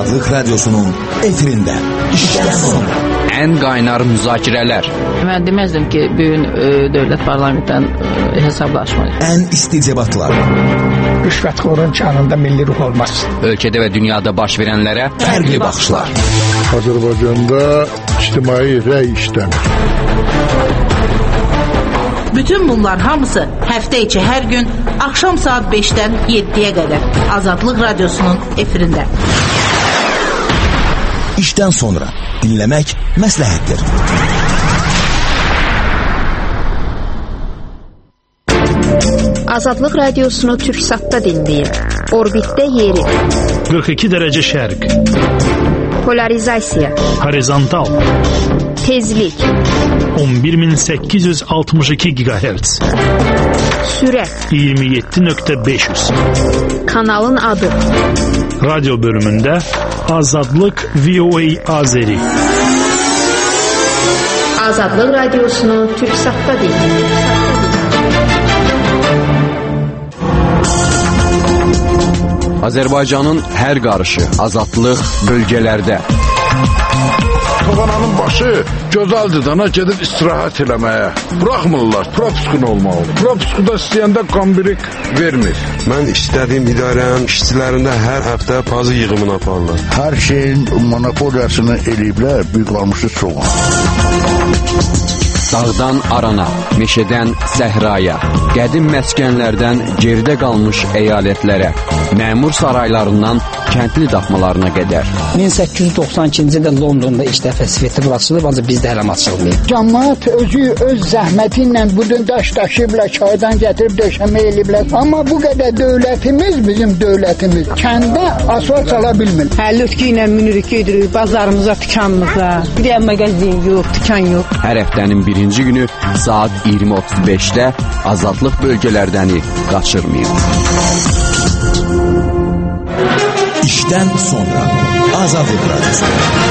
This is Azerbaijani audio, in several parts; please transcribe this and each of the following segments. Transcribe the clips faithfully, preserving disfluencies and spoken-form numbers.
Azadlık Radyosu'nun efirinde. İşten sonra. En qaynar müzakirələr. Mən deməzdim ki, bugün e, dövlət parlamentdən e, hesablaşmayır. En isticebatlar. Rüşvətxorun canında milli ruh olmaz. Ölkədə və dünyada baş verənlərə fərqli baxışlar. Azərbaycanda ictimai rəy işləmir. Bütün bunlar hamısı həftə içi hər gün axşam saat beşdən yeddiyə qədər Azadlıq Radyosu'nun efirində. İşten sonra dinlemek məsləhətdir. Azadlıq Radiosunu Türksat'ta dinleyin. Orbitdə yeri. qırx iki dərəcə şərq. Polarizasiya. Horizontal. Tezlik. on bir min səkkiz yüz altmış iki gigahertz. Sürət. iyirmi yeddi nöqtə beş yüz. Kanalın adı. Radyo bölümündə Azadlıq V O A Azeri. Azadlıq Radiosunu Türksat'ta dinleyin. Azərbaycanın hər qarışı azadlıq bölgələrdə. Tobananın başı gözəldir dana gedir istirahat eləməyə. Bıraxmırlar, propiskun olmalı. Propiskuda istəyəndə qambirik vermir. Mən istədiyim idarənin işçilərində hər həftə pazı yığımını aparırlar. Hər şeyin monopoliyasını eləyiblər, büyük qalmışı çox. Dağdan arana, meşədən səhraya, qədim məskənlərdən geridə qalmış əyalətlərə, məmur saraylarından kəndli daxmalarına qədər. min səkkiz yüz doxsan ikinci ildə Londonda ilk dəfə svetofor açılıb, ancaq bizdə hələ açılmayıb. Cəmaət özü öz zəhməti ilə budun daş daşıyıblar, çaydan gətirib döşəmə eləyiblər. Amma bu qədər dövlətimiz, bizim dövlətimiz kəndə asfalt çala bilmir. Həllütkü ilə minirik gedirik bazarımıza, dükanımıza. Bir də mağazin yox, dükan yox. Hər həftənin birinci günü saat iyirmi otuz beşdə azadlıq bölgələrdəni qaçırmayın. İşten sonra Azadlıq Radyosu.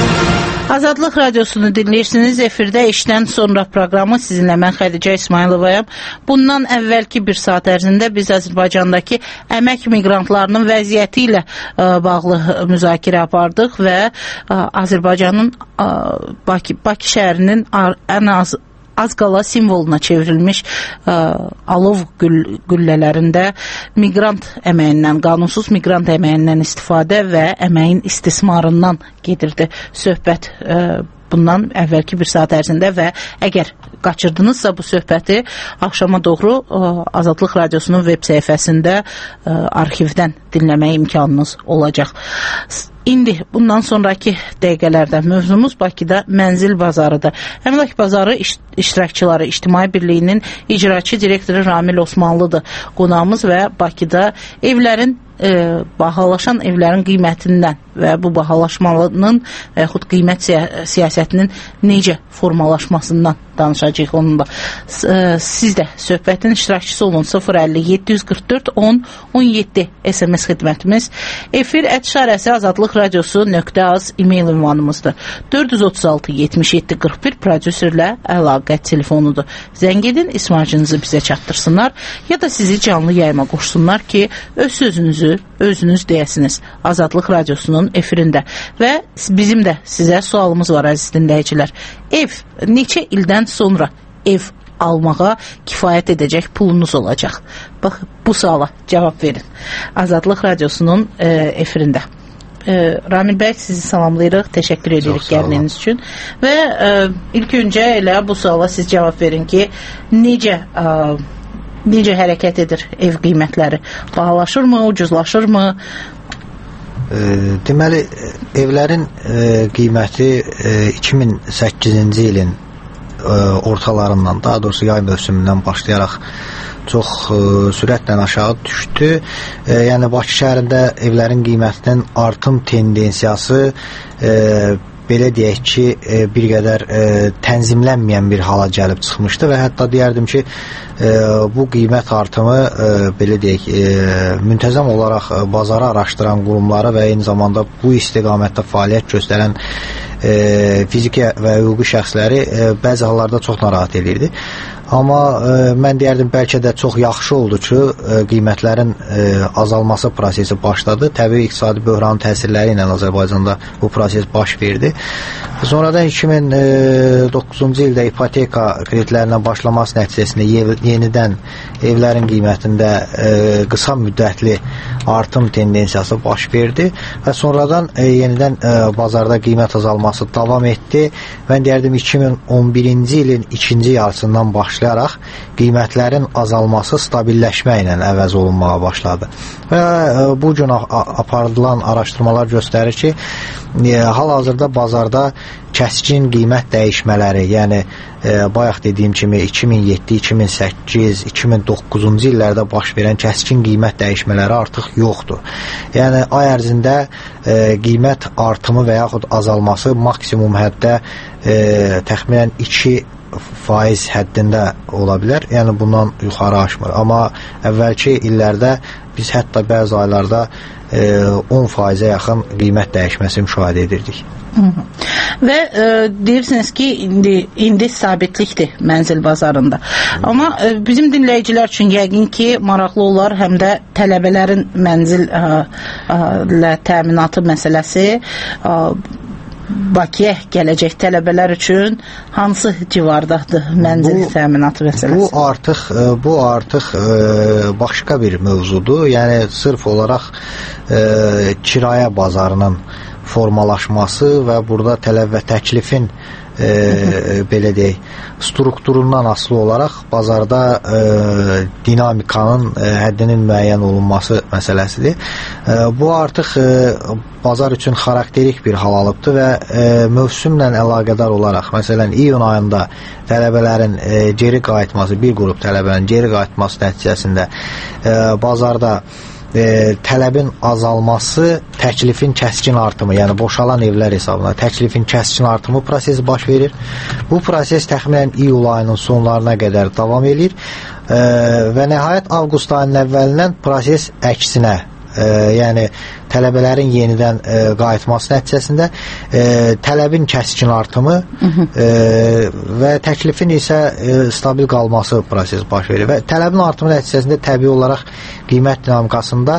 Azadlıq Radiosunu dinləyirsiniz. Efirdə işdən sonra proqramı sizinlə mən Xədicə İsmayılovayam. Bundan əvvəlki bir saat ərzində biz Azərbaycandakı əmək miqrantlarının vəziyyəti ilə ə, bağlı müzakirə apardıq və ə, Azərbaycanın ə, Bakı, Bakı şəhərinin ən az az qala simvoluna çevrilmiş ə, alov gül, güllələrində miqrant əməyindən, qanunsuz miqrant əməyindən istifadə və əməyin istismarından gedirdi söhbət ə, bundan əvvəlki bir saat ərzində və əgər qaçırdınızsa bu söhbəti axşama doğru ə, Azadlıq Radiosunun web səhifəsində ə, arxivdən dinləmək imkanınız olacaq. İndi bundan sonraki dəqiqələrdə mövzumuz Bakıda mənzil bazarıdır. Əmlak bazarı iş, iştirakçıları İctimai Birliyinin icraçı direktoru Ramil Osmanlıdır qonağımız və Bakıda evlərin e, bahalaşan evlərin qiymətindən və bu bahalaşmanın və yaxud qiymət siyasətinin necə formalaşmasından danışacağıq onunla. Siz də söhbətin iştirakçısı olun. sıfır əlli yeddi yüz qırx dörd on on yeddi S M S xidmətimiz. Efir ət şarəsi azadlıq radiosu nöqtə az e-mail ünvanımızdır. dörd yüz otuz altı yetmiş yeddi qırx bir prodüserlə əlaqə telefonudur. Zəng edin, ismarcınızı bizə çatdırsınlar ya da sizi canlı yayıma qoşsunlar ki, öz sözünüzü özünüz deyəsiniz. Azadlıq Radiosunun efirində. Və bizim də sizə sualımız var əziz dinləyicilər. Ev neçə ildən sonra ev almağa kifayət edəcək pulunuz olacaq? Bax, bu suala cavab verin. Azadlıq Radiosunun e, efirində. E, Ramil bəy, sizi salamlayırıq. Təşəkkür edirik gəldiyiniz üçün. Və e, ilk öncə elə bu suala siz cavab verin ki, necə e, necə hərəkət edir ev qiymətləri? Bahalaşırmı, ucuzlaşırmı? E, deməli, evlərin e, qiyməti e, iki min səkkizinci ilin e, ortalarından, daha doğrusu yay mövsümündən başlayaraq çox e, sürətlə aşağı düşdü. E, yəni Bakı şəhərində evlərin qiymətinin artım tendensiyası e, belə deyək ki, e, bir qədər e, tənzimlənməyən bir hala gəlib çıxmışdı və hətta deyərdim ki, e, bu qiymət artımı e, belə deyək, e, müntəzəm olaraq e, bazarı araşdıran qurumları və eyni zamanda bu istiqamətdə fəaliyyət göstərən e, fiziki və hüquqi şəxsləri e, bəzi hallarda çox narahat edirdi. Amma e, mən deyərdim bəlkə də çox yaxşı oldu ki, e, qiymətlərin e, azalması prosesi başladı. Təbii iqtisadi böhranın təsirləri ilə Azərbaycanda bu proses baş verdi. Sonradan iki min doqquzuncu ildə ipoteka kreditlərindən başlaması nəticəsində yenidən evlərin qiymətində e, qısa müddətli artım tendensiyası baş verdi və sonradan e, yenidən e, bazarda qiymət azalması davam etdi. Mən deyərdim iki min on birinci ilin ikinci yarısından başlayaraq qiymətlərin azalması stabilləşmə ilə əvəz olunmağa başladı. Və e, bu gün aparılan araşdırmalar göstərir ki, e, hal-hazırda bazarda kəskin qiymət dəyişmələri, yəni e, bayaq dediyim kimi iki min yeddi, iki min səkkiz, iki min doqquzuncu illərdə baş verən kəskin qiymət dəyişmələri artıq yoxdur. Yəni ay ərzində e, qiymət artımı və yaxud azalması maksimum həddə e, təxminən iki faiz həddində ola bilər. Yəni bundan yuxarı aşmır. Amma əvvəlki illərdə biz hətta bəzi aylarda e, on faizə yaxın qiymət dəyişməsi müşahidə edirdik. Hı -hı. Və e, deyirsiniz ki, indi, indi sabitlikdir mənzil bazarında. Hı. Amma e, bizim dinləyicilər üçün yəqin ki, maraqlı olar, həm də tələbələrin mənzil e, e, ilə təminatı məsələsi, e, Bakıya gələcək tələbələr üçün hansı civardadır mənzil bu, təminatı məsələsi? Bu artıq bu artıq e, başqa bir mövzudur. Yəni sırf olaraq e, kirayə bazarının formalaşması və burada tələb və təklifin e, belə deyək, strukturundan asılı olaraq bazarda e, dinamikanın e, həddinin müəyyən olunması məsələsidir. E, bu artıq e, bazar üçün xarakterik bir hal alıbdır və e, mövsümlə əlaqədar olaraq, məsələn, iyun ayında tələbələrin e, geri qayıtması, bir qrup tələbənin geri qayıtması nəticəsində e, bazarda E, tələbin azalması, təklifin kəskin artımı, yəni boşalan evlər hesabına təklifin kəskin artımı prosesi baş verir. Bu proses təxminən iyul ayının sonlarına qədər davam edir e, və nəhayət avqust ayının əvvəlindən proses əksinə, e, yəni tələbələrin yenidən e, qayıtması nəticəsində e, tələbin kəskin artımı e, və təklifin isə e, stabil qalması prosesi baş verir və tələbin artımı nəticəsində təbii olaraq qiymət dinamikasında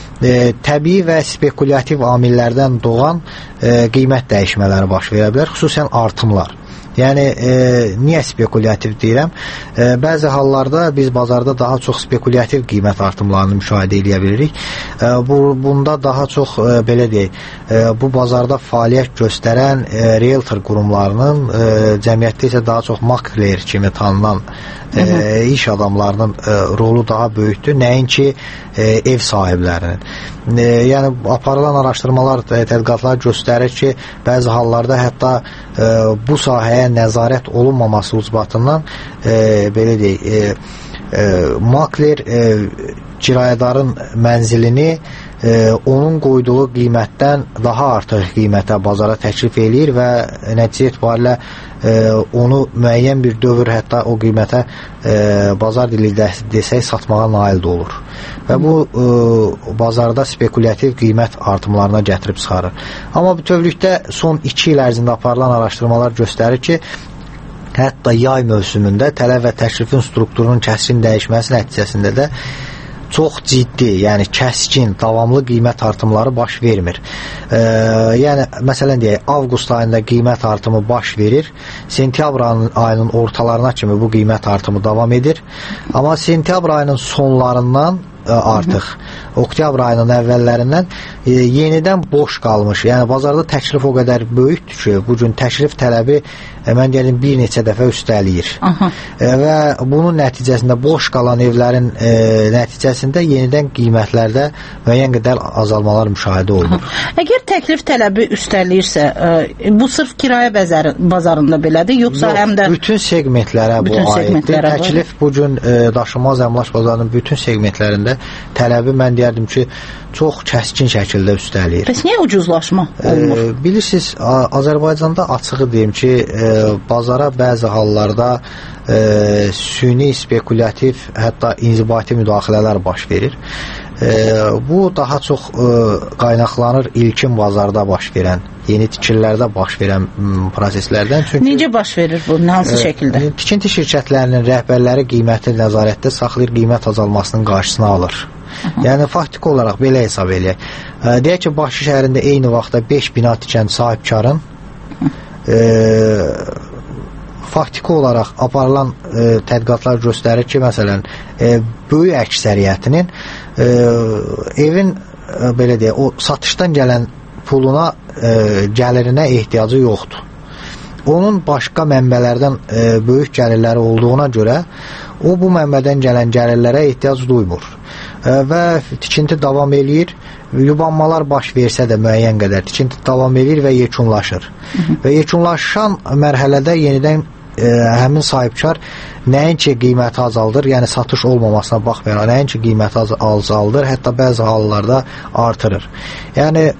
e, təbii və spekulativ amillərdən doğan e, qiymət dəyişmələri baş verə bilər, xüsusən artımlar. Yəni, e, niyə spekulativ deyirəm? E, bəzi hallarda biz bazarda daha çox spekulativ qiymət artımlarını müşahidə edə bilirik. E, bu, bunda daha çox, e, belə deyək, e, bu bazarda fəaliyyət göstərən e, realtor qurumlarının, e, cəmiyyətdə isə daha çox makler kimi tanınan e, iş adamlarının e, rolu daha böyükdür, nəinki e, ev sahiblərinin. E, yəni, aparılan araşdırmalar, e, tədqiqatlar göstərir ki, bəzi hallarda hətta e, bu sahəyə nəzarət olunmaması ucbatından e, belə deyək, e, e, makler e, kirayədarın mənzilini e, onun qoyduğu qiymətdən daha artıq qiymətə bazara təklif eləyir və nəticə etibarilə e, onu müəyyən bir dövr hətta o qiymətə e, bazar dili desək satmağa nail də olur. Və bu e, bazarda spekulativ qiymət artımlarına gətirib çıxarır. Amma bütövlükdə son iki il ərzində aparılan araşdırmalar göstərir ki, hətta yay mövsümündə tələb və təklifin strukturunun kəskin dəyişməsi nəticəsində də çox ciddi, yəni kəskin, davamlı qiymət artımları baş vermir. E, yəni, məsələn deyək, avqust ayında qiymət artımı baş verir, sentyabr ayının ortalarına kimi bu qiymət artımı davam edir. Amma sentyabr ayının sonlarından e, artıq, oktyabr ayının əvvəllərindən e, yenidən boş qalmış, yəni bazarda təklif o qədər böyükdür ki, bugün təklif tələbi e, mən deyəlim bir neçə dəfə üstəliyir. E, və bunun nəticəsində boş qalan evlərin e, nəticəsində yenidən qiymətlərdə müəyyən qədər azalmalar müşahidə olunur. Əgər təklif tələbi üstəliyirsə, e, bu sırf kirayə bazarı, bazarında belədir, yoxsa Yox, həm də bütün segmentlərə bu aiddir. Təklif bugün e, daşınmaz əmlak bazarının bütün segmentlərində tələbi mən deyərdim ki, çox kəskin şəkildə üstəliyir. Bəs niyə ucuzlaşma olmur? E, bilirsiniz, Azərbaycanda açığı deyim ki, e, bazara bəzi hallarda e, süni, spekulativ, hətta inzibati müdaxilələr baş verir. E, bu daha çox e, qaynaqlanır ilkin bazarda baş verən, yeni tikililərdə baş verən m, proseslərdən. Çünki necə baş verir bu, hansı e, şəkildə? Tikinti şirkətlərinin rəhbərləri qiyməti nəzarətdə saxlayır, qiymət azalmasının qarşısını alır. Aha. Yəni faktiki olaraq belə hesab eləyək. E, deyək ki, Bakı şəhərində eyni vaxtda beş bina tikən sahibkarın e, faktiki olaraq aparılan e, tədqiqatlar göstərir ki, məsələn, e, böyük əksəriyyətinin e, evin e, belə deyək, o satışdan gələn puluna, e, gəlirinə ehtiyacı yoxdur. Onun başqa mənbələrdən e, böyük gəlirləri olduğuna görə o bu mənbədən gələn gəlirlərə ehtiyac duymur. E, və tikinti davam eləyir. Yubanmalar baş versə də müəyyən qədər tikinti davam eləyir və yekunlaşır. Hı -hı. Və yekunlaşan mərhələdə yenidən e, həmin sahibkar nəinki qiyməti azaldır, yəni satış olmamasına baxmayaraq nəinki qiyməti az azaldır, hətta bəzi hallarda artırır. Yəni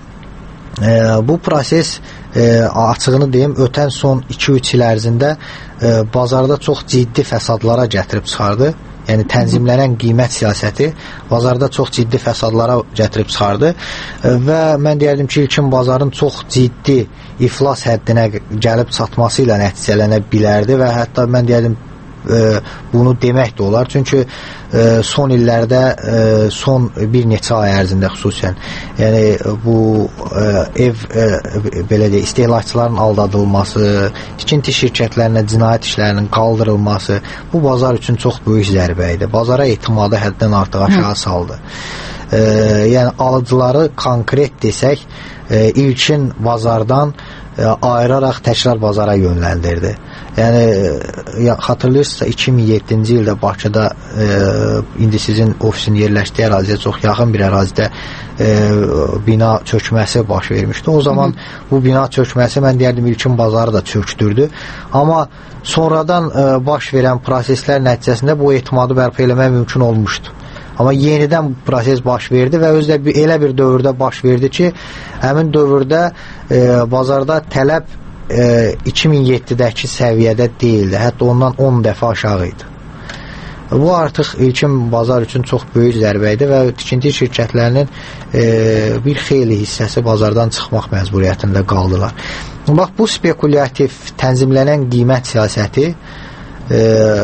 e, bu proses e, açığını deyim, ötən son iki üç il ərzində e, bazarda çox ciddi fəsadlara gətirib çıxardı. Yəni tənzimlənən qiymət siyasəti bazarda çox ciddi fəsadlara gətirib çıxardı və mən deyərdim ki, ilkin bazarın çox ciddi iflas həddinə gəlib çatması ilə nəticələnə bilərdi və hətta mən deyərdim e, bunu demək də olar. Çünki e, son illərdə, e, son bir neçə ay ərzində xüsusən, yəni bu e, ev e, belə deyək, istehlakçıların aldadılması, tikinti şirkətlərinə cinayət işlərinin qaldırılması bu bazar üçün çox böyük zərbə idi. Bazara etimadı həddən artıq aşağı saldı. E, yəni alıcıları konkret desək, e, ilkin bazardan e, ayıraraq təkrar bazara yönləndirdi. Yəni ya, xatırlayırsınızsa iki min yeddinci ildə Bakıda e, indi sizin ofisin yerləşdiyi əraziyə çox yaxın bir ərazidə e, bina çökməsi baş vermişdi. O zaman Hı -hı. bu bina çökməsi mən deyərdim ilkin bazarı da çökdürdü. Amma sonradan e, baş verən proseslər nəticəsində bu etimadı bərpa eləmək mümkün olmuşdu. Amma yenidən proses baş verdi və özdə bir, elə bir dövrdə baş verdi ki, həmin dövrdə e, bazarda tələb e, iki min yeddidəki səviyyədə deyildi. Hətta ondan on dəfə aşağı idi. Bu artıq ilkin bazar üçün çox böyük zərbə idi və tikinti şirkətlərinin e, bir xeyli hissəsi bazardan çıxmaq məcburiyyətində qaldılar. Bax, bu spekulativ tənzimlənən qiymət siyasəti E,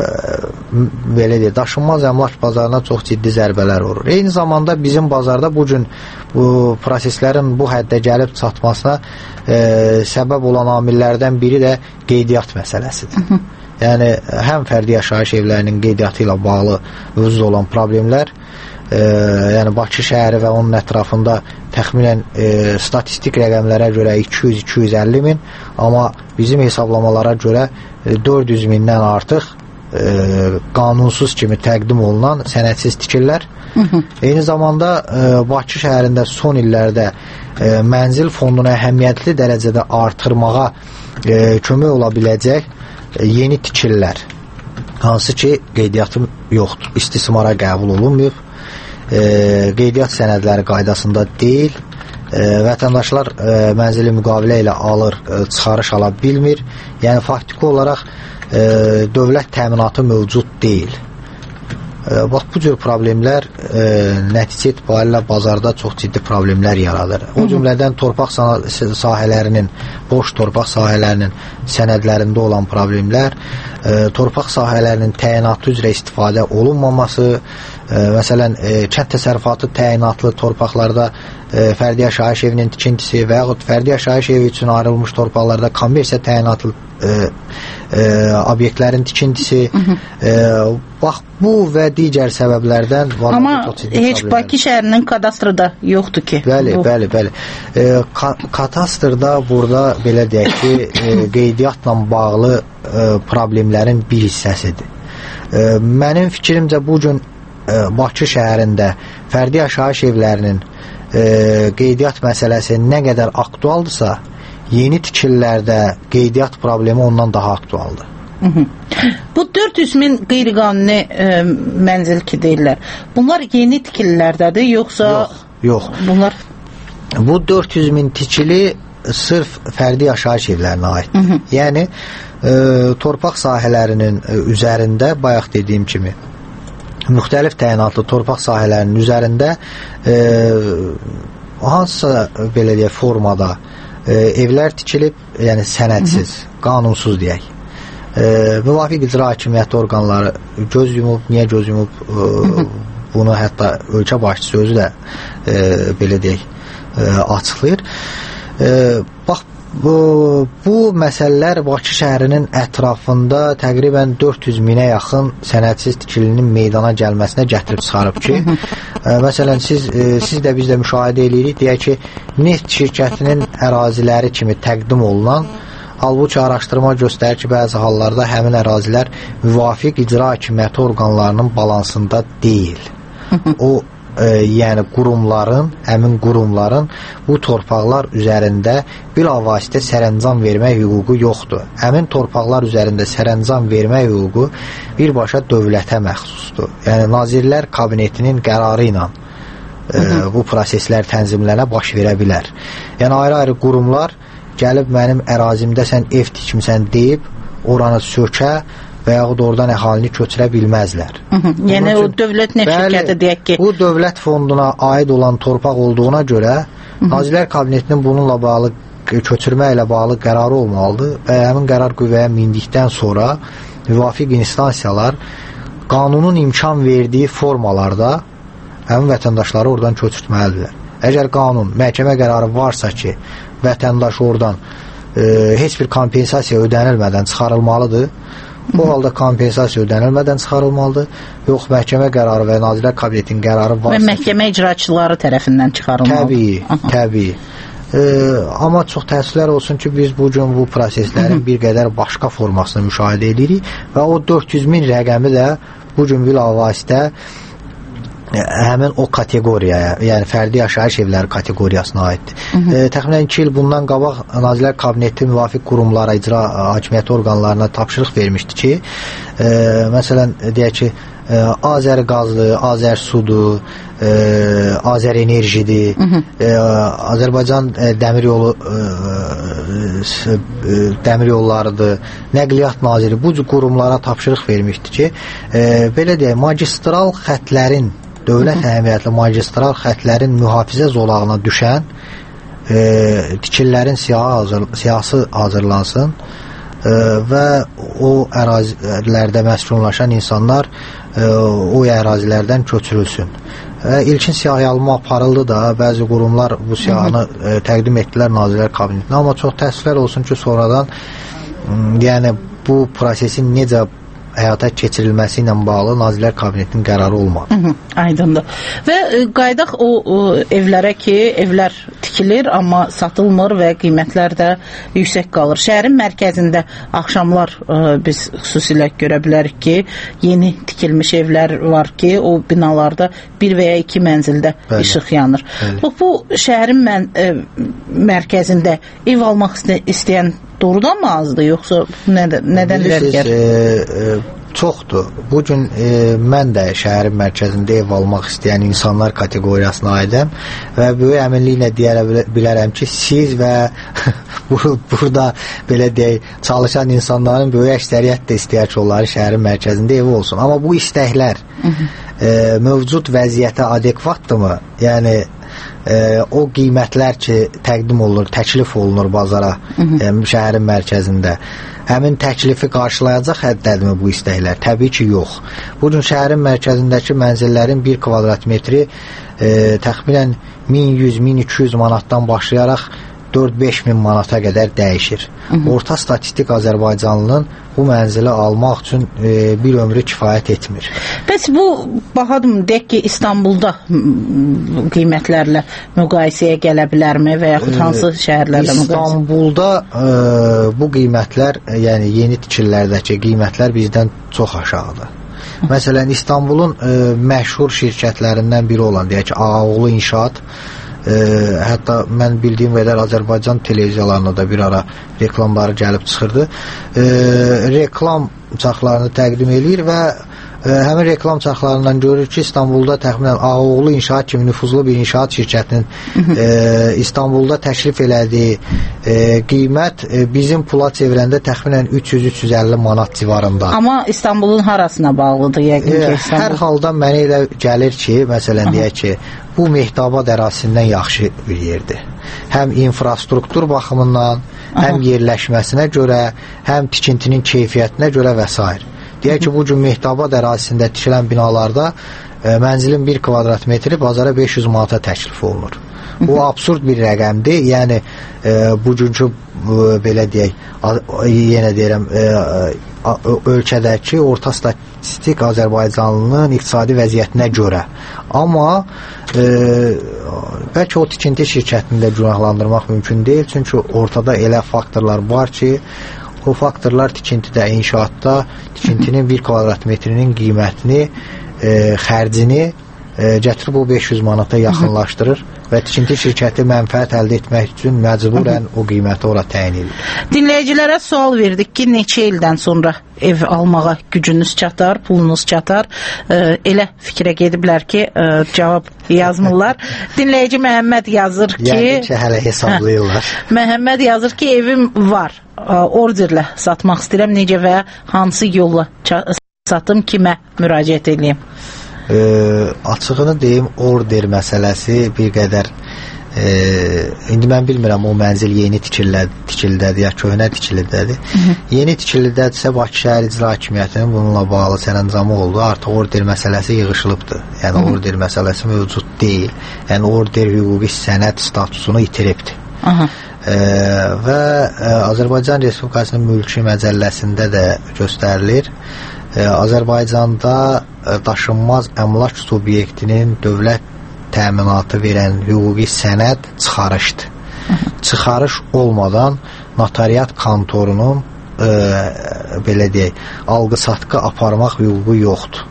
belə deyək, daşınmaz əmlak bazarına çox ciddi zərbələr vurur. Eyni zamanda bizim bazarda bu gün bu proseslərin bu həddə gəlib çatmasına e, səbəb olan amillərdən biri də qeydiyyat məsələsidir. Hı -hı. Yəni həm fərdi yaşayış evlərinin qeydiyyatı ilə bağlı mövcud olan problemlər, e, yəni Bakı şəhəri və onun ətrafında təxminən e, statistik rəqəmlərə görə iki yüz iki yüz əlli min, amma bizim hesablamalara görə dörd yüz mindən artıq e, qanunsuz kimi təqdim olunan sənədsiz tikirlər. Hı -hı. Eyni zamanda e, Bakı şəhərində son illərdə e, mənzil fondunu əhəmiyyətli dərəcədə artırmağa e, kömək ola biləcək e, yeni tikirlər, hansı ki qeydiyyatı yoxdur, istismara qəbul olunmuyub, e, qeydiyyat sənədləri qaydasında deyil, e, vətəndaşlar e, mənzili müqavilə ilə alır, e, çıxarış ala bilmir. Yəni faktiki olaraq e, dövlət təminatı mövcud deyil. E, bax, bu cür problemlər e, nəticə etibarilə bazarda çox ciddi problemlər yaradır. O cümlədən torpaq sahələrinin, boş torpaq sahələrinin sənədlərində olan problemlər, e, torpaq sahələrinin təyinatı üzrə istifadə olunmaması, e, məsələn, e, kənd təsərrüfatı təyinatlı torpaqlarda e, fərdi yaşayış evinin tikintisi və yaxud fərdi yaşayış evi üçün ayrılmış torpaqlarda kommersiya təyinatlı e, e, obyektlərin tikintisi, e, bax, bu və digər səbəblərdən var. Amma heç Bakı şəhərinin kadastrı da yoxdur ki. Bəli, bu. bəli, bəli. E, ka kadastrda burada belə deyək ki, e, qeydiyyatla bağlı e, problemlərin bir hissəsidir. E, mənim fikrimcə bu gün e, Bakı şəhərində fərdi yaşayış evlərinin e, qeydiyyat məsələsi nə qədər aktualdırsa, yeni tikililərdə qeydiyyat problemi ondan daha aktualdır. Hı -hı. Bu dörd yüz min qeyri-qanuni e, mənzil ki deyirlər. Bunlar yeni tikililərdədir, yoxsa? Yox, yox. Bunlar bu dörd yüz min tikili sırf fərdi yaşayış evlərinə aiddir. Hı -hı. Yəni e, torpaq sahələrinin e, üzərində bayaq dediyim kimi müxtəlif təyinatlı torpaq sahələrinin üzərində e, hansısa belə deyək formada e, evlər tikilib, yəni sənədsiz, qanunsuz deyək. E, müvafiq icra hakimiyyəti orqanları göz yumub, niyə göz yumub e, bunu hətta ölkə başçısı özü də e, belə deyək e, açıqlayır. E, bax bu, bu məsələlər Bakı şəhərinin ətrafında təqribən dörd yüz minə yaxın sənədsiz tikilinin meydana gəlməsinə gətirib çıxarıb ki, e, məsələn siz e, siz də biz də müşahidə edirik, deyək ki, neft şirkətinin əraziləri kimi təqdim olunan, halbuki araşdırma göstərir ki, bəzi hallarda həmin ərazilər müvafiq icra hakimiyyəti orqanlarının balansında deyil. O e, yəni qurumların, həmin qurumların bu torpaqlar üzərində bilavasitə sərəncam vermək hüququ yoxdur. Həmin torpaqlar üzərində sərəncam vermək hüququ birbaşa dövlətə məxsusdur. Yəni Nazirlər Kabinetinin qərarı ilə e, bu proseslər tənzimlənə baş verə bilər. Yəni ayrı-ayrı qurumlar gəlib mənim ərazimdə sən ev tikmisən deyib oranı sökə və yaxud oradan əhalini köçürə bilməzlər. Hı -hı. Yəni üçün, o dövlət neft şirkəti deyək ki. Bu dövlət fonduna aid olan torpaq olduğuna görə Hı -hı. Nazirlər Kabinetinin bununla bağlı köçürmə ilə bağlı qərarı olmalıdır və həmin qərar qüvvəyə mindikdən sonra müvafiq instansiyalar qanunun imkan verdiyi formalarda həmin vətəndaşları oradan köçürtməlidirlər. Əgər qanun, məhkəmə qərarı varsa ki, vətəndaş oradan e, heç bir kompensasiya ödənilmədən çıxarılmalıdır. Bu halda kompensasiya ödənilmədən çıxarılmalıdır. Yox, məhkəmə qərarı və Nazirlər Kabinetinin qərarı varsa və məhkəmə icraçıları tərəfindən çıxarılmalıdır. Təbii, Aha. təbii. E, amma çox təəssüflər olsun ki, biz bu gün bu proseslərin bir qədər başqa formasını müşahidə edirik və o dörd yüz min rəqəmi də bu gün bilavasitə həmin o kateqoriyaya, yəni fərdi yaşayış evləri kateqoriyasına aiddir. E, təxminən iki il bundan qabaq Nazirlər Kabineti müvafiq qurumlara, icra hakimiyyəti orqanlarına tapşırıq vermişdi ki, e, məsələn, deyək ki, e, Azər qazdır, Azər sudur, e, Azər enerjidir, e, Azərbaycan e, dəmir yolu e, e, dəmir yollarıdır, Nəqliyyat Naziri bu qurumlara tapşırıq vermişdi ki, e, belə deyək, magistral xətlərin dövlət əhəmiyyətli magistral xətlərin mühafizə zolağına düşən e, tikililərin siyahı hazır, siyahısı hazırlansın e, və o ərazilərdə məskunlaşan insanlar e, o ərazilərdən köçürülsün. E, ilkin siyahıyalma aparıldı da, bəzi qurumlar bu siyahını e, təqdim etdilər Nazirlər Kabinetinə, amma çox təəssüflər olsun ki, sonradan yəni bu prosesin necə həyata keçirilməsi ilə bağlı Nazirlər Kabinetinin qərarı olmadı. Hı -hı, aydındır. Və e, qaydaq o, o evlərə ki, evlər tikilir, amma satılmır və qiymətlər də yüksək qalır. Şəhərin mərkəzində axşamlar e, biz xüsusilə görə bilərik ki, yeni tikilmiş evlər var ki, o binalarda bir və ya iki mənzildə Bəli. işıq yanır. Bəli. Bu şəhərin mən, e, mərkəzində ev almaq istəyən doğrudan mı azdır, yoxsa nədən, nədən düşür? E, e, çoxdur. Bugün e, mən də şəhərin mərkəzində ev almaq istəyən insanlar kateqoriyasına aidəm və böyük əminliklə deyə bilərəm ki, siz və burada belə deyək, çalışan insanların böyük əksəriyyət də istəyər ki, onları şəhərin mərkəzində evi olsun. Amma bu istəklər e, mövcud vəziyyətə adekvatdırmı? Yəni E, o qiymətlər ki təqdim olunur, təklif olunur bazara, e, şəhərin mərkəzində, həmin təklifi qarşılayacaq həddədimi bu istəklər? Təbii ki, yox. Bugün şəhərin mərkəzindəki mənzillərin bir kvadrat metri e, təxminən min yüz min iki yüz manatdan başlayaraq dörd beş min manata qədər dəyişir. Hı -hı. Orta statistik Azərbaycanlının bu mənzili almaq üçün e, bir ömrü kifayət etmir. Bəs bu bahadır, deyək ki, İstanbulda qiymətlərlə müqayisəyə gələ bilərmi və yaxud hansı şəhərlərlə müqayisə? İstanbulda e, bu qiymətlər, yəni yeni tikililərdəki qiymətlər bizdən çox aşağıdır. Məsələn, İstanbulun e, məşhur şirkətlərindən biri olan, deyək ki, Ağaoğlu İnşaat, E, hətta mən bildiyim qədər Azərbaycan televiziyalarına da bir ara reklamları gəlib çıxırdı. E, reklam çaxlarını təqdim eləyir və e, həmin reklam çarxlarından görürük ki, İstanbulda təxminən Ağoğlu İnşaat kimi nüfuzlu bir inşaat şirkətinin e, İstanbulda təklif elədiyi e, qiymət e, bizim pula çevirəndə təxminən üç yüz üç yüz əlli manat civarında. Amma İstanbulun harasına bağlıdır yəqin ki? E, hər halda mənə elə gəlir ki, məsələn deyək ki, bu Mehtabad ərazisindən yaxşı bir yerdir. Həm infrastruktur baxımından, həm Aha. yerləşməsinə görə, həm tikintinin keyfiyyətinə görə və s. Deyək ki, bu gün Mehtabad ərazisində tikilən binalarda e, mənzilin bir kvadrat metri bazara beş yüz manata təklif olunur. Bu absurd bir rəqəmdir. Yəni e, bugünkü e, belə deyək, a, yenə deyirəm, e, a, ölkədəki orta statistik Azərbaycanlının iqtisadi vəziyyətinə görə. Amma e, bəlkə o tikinti şirkətini də günahlandırmaq mümkün deyil. Çünki ortada elə faktorlar var ki, o faktorlar tikintidə, inşaatda tikintinin bir kvadrat metrinin qiymətini, e, xərcini e, gətirib o beş yüz manata yaxınlaşdırır və tikinti şirkəti mənfəət əldə etmək üçün məcburən o qiyməti ora təyin edir. Dinləyicilərə sual verdik ki, neçə ildən sonra ev almağa gücünüz çatar, pulunuz çatar? E, elə fikrə gediblər ki, e, cavab yazmırlar. Dinləyici Məhəmməd yazır ki... Yəni ki, hələ hesablayırlar. Hə, Məhəmməd yazır ki, evim var, orderlə satmaq istəyirəm, necə və hansı yolla satım, kimə müraciət edeyim? E, açığını deyim, order məsələsi bir qədər e, indi mən bilmirəm o mənzil yeni tikildədir ya köhnə tikilidədir. Yeni tikilidədirsə Bakı şəhər icra hakimiyyətinin bununla bağlı sərəncamı oldu. Artıq order məsələsi yığışılıbdır. Yəni Hı -hı. order məsələsi mövcud deyil. Yəni order hüquqi sənəd statusunu itiribdir. Aha. E, və e, Azərbaycan Respublikasının mülki məcəlləsində də göstərilir. E, Azərbaycanda e, daşınmaz əmlak subyektinin dövlət təminatı verən hüquqi sənəd çıxarışdır. Hı -hı. Çıxarış olmadan notariat kontorunun e, belə deyək, alqı-satqı aparmaq hüququ yoxdur.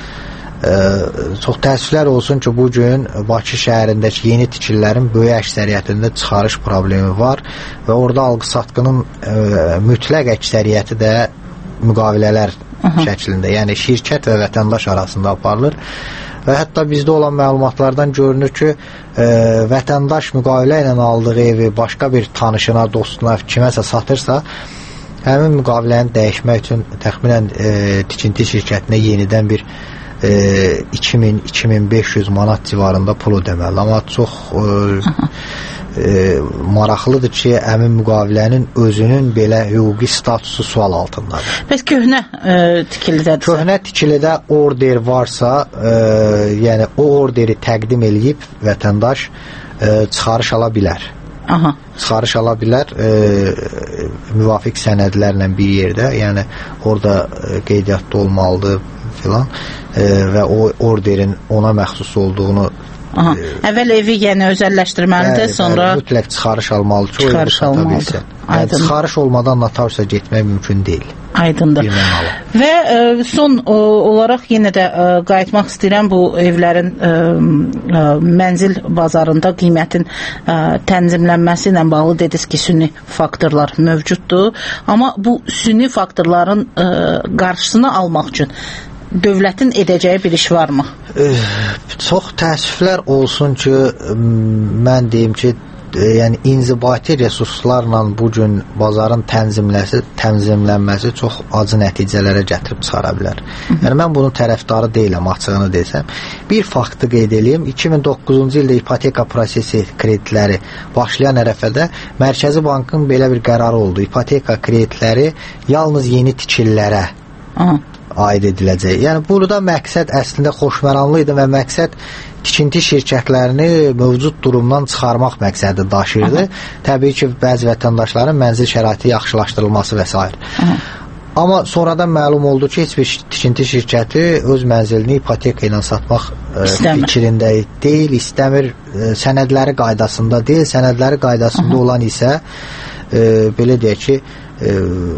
E, çox təəssüflər olsun ki, bugün Bakı şəhərindəki yeni tikililərin böyük əksəriyyətində çıxarış problemi var və orada alqı-satqının e, mütləq əksəriyyəti də müqavilələr Aha. şəklində, yəni şirkət və vətəndaş arasında aparılır və hətta bizdə olan məlumatlardan görünür ki, e, vətəndaş müqavilə ilə aldığı evi başqa bir tanışına, dostuna, kiməsə satırsa, həmin müqaviləni dəyişmək üçün təxminən e, tikinti şirkətinə yenidən bir e, iki min - iki min beş yüz manat civarında pul ödəməli. Amma çox e, E, maraqlıdır ki, həmin müqavilənin özünün belə hüquqi statusu sual altındadır. Bəs köhnə e, tikilidədirsə? Köhnə tikilidə order varsa, e, yəni o orderi təqdim eləyib vətəndaş e, çıxarış ala bilər. Aha. Çıxarış ala bilər e, müvafiq sənədlərlə bir yerdə, yəni orada e, qeydiyyatda olmalıdır filan e, və o orderin ona məxsus olduğunu Aha. Əvvəl evi yəni özəlləşdirməlidir, sonra bəli, mütləq çıxarış almalıdır ki, o evi sata bilsin. Yəni, çıxarış olmadan notariusa getmək mümkün deyil. Aydındır. Və e, son o, olaraq yenə də e, qayıtmaq istəyirəm bu evlərin e, e, mənzil bazarında qiymətin e, tənzimlənməsi ilə bağlı. Dediniz ki, süni faktorlar mövcuddur, amma bu süni faktorların e, qarşısını almaq üçün dövlətin edəcəyi bir iş varmı? E, çox təəssüflər olsun ki, mən deyim ki, e, yəni inzibati resurslarla bugün bazarın tənzimləsi, tənzimlənməsi çox acı nəticələrə gətirib çıxara bilər. Hı -hı. Yəni mən bunun tərəfdarı deyiləm, açığını desəm. Bir faktı qeyd edeyim, iki min doqquzuncu ildə ipoteka prosesi kreditləri başlayan ərəfədə Mərkəzi Bankın belə bir qərarı oldu. İpoteka kreditləri yalnız yeni tikililərə Aha. aid ediləcək. Yəni burada məqsəd əslində xoşməramlı idi və məqsəd tikinti şirkətlərini mövcud durumdan çıxarmaq məqsədi daşıyırdı. Aha. Təbii ki, bəzi vətəndaşların mənzil şəraiti yaxşılaşdırılması və s. Amma sonradan məlum oldu ki, heç bir tikinti şirkəti öz mənzilini ipoteka ilə satmaq e, fikrində deyil, istəmir, e, sənədləri qaydasında deyil, sənədləri qaydasında Aha. olan isə e, belə deyək ki, e,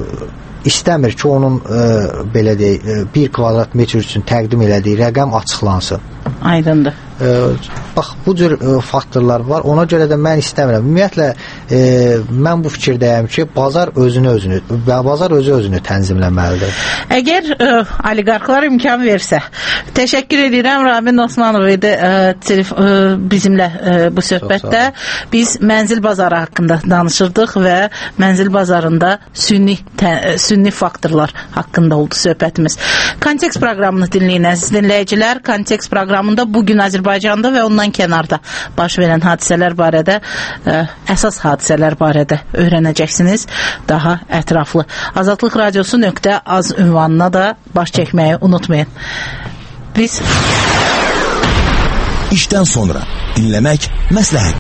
istəmir ki, onun e, belə deyək, e, bir kvadrat metr üçün təqdim elədiyi rəqəm açıqlansın. Aydındır. E, bax, bu cür e, faktorlar var. Ona görə də mən istəmirəm. Ümumiyyətlə, e, mən bu fikirdəyəm ki, bazar özünü özünü, bazar özü özünü tənzimləməlidir. Əgər ə, oliqarxlar imkan versə, təşəkkür edirəm. Ramin Osmanov idi ə, telef ə, bizimlə ə, bu söhbətdə. Biz mənzil bazarı haqqında danışırdıq və mənzil bazarında sünni, tə, sünni faktorlar haqqında oldu söhbətimiz. Kontekst proqramını dinləyin əziz dinləyicilər. Kontekst proqramında bugün Azərbaycanda və ondan kənarda baş verən hadisələr barədə, ə, əsas hadisələr barədə öyrənəcəksiniz daha ətraflı. Azadlıq Radiosu nöqtə az ünvanına da baş çəkməyi unutmayın. Biz İşdən sonra dinləmək məsləhətdir.